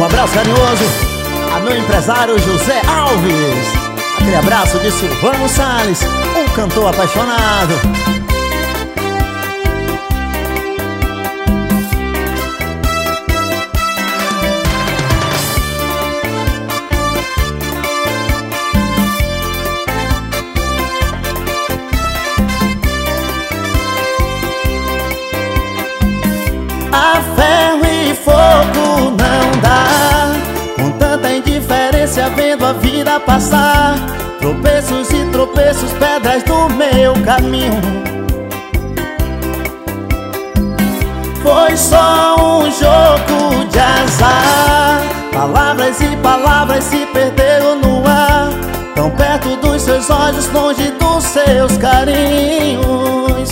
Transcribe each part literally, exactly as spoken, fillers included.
Um abraço carinhoso a meu empresário José Alves. Aquele abraço de Silvano Salles, um cantor apaixonado. A ferro e fogo não dá, com tanta indiferença vendo a vida passar. Tropeços e tropeços, pedras do meu caminho. Foi só um jogo de azar. Palavras e palavras se perderam no ar, tão perto dos seus olhos, longe dos seus carinhos.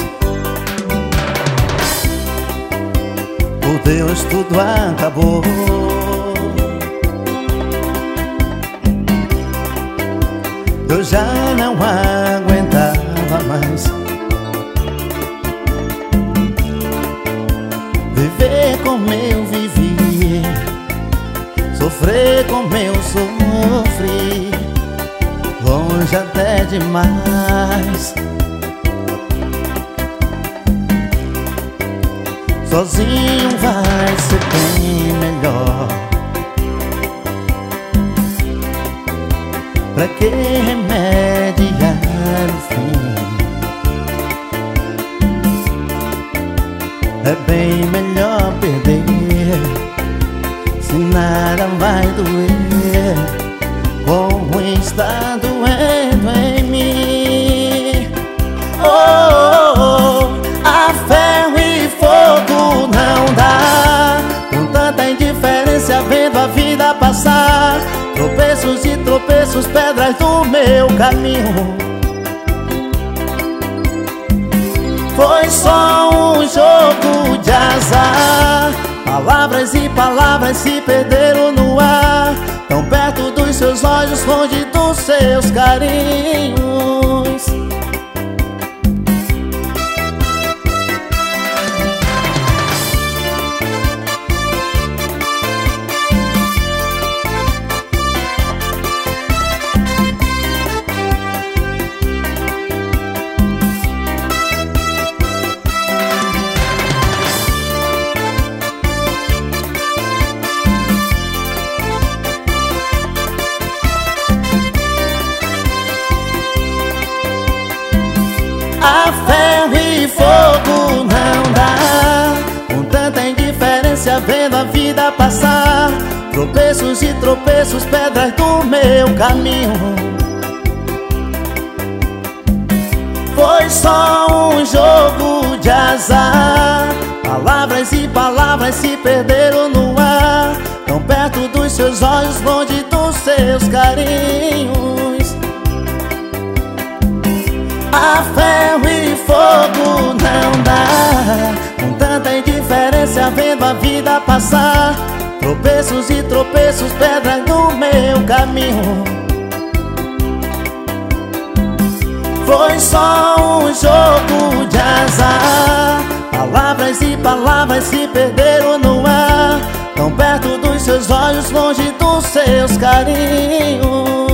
Por Deus tudo acabou. Eu já não aguentava mais viver como eu vivi, sofrer como eu sofri, longe até demais. Sozinho vai ser bem melhor. Pra que remediar o fim? É bem melhor perder, se nada vai doer, como está doendo em mim. Oh, oh, oh, a ferro e fogo não dá, com tanta indiferença vendo a vida passar. Tropeços e tropeços, pedras do meu caminho. Foi só um jogo de azar. Palavras e palavras se perderam no ar, tão perto dos seus olhos, longe dos seus carinhos. A ferro e fogo não dá, com tanta indiferença vendo a vida passar. Tropeços e tropeços, pedras do meu caminho. Foi só um jogo de azar. Palavras e palavras se perderam no ar, tão perto dos seus olhos, longe dos seus carinhos. A ferro e fogo não dá, com tanta indiferença vendo a vida passar. Tropeços e tropeços, pedras no meu caminho. Foi só um jogo de azar. Palavras e palavras se perderam no ar, tão perto dos seus olhos, longe dos seus carinhos.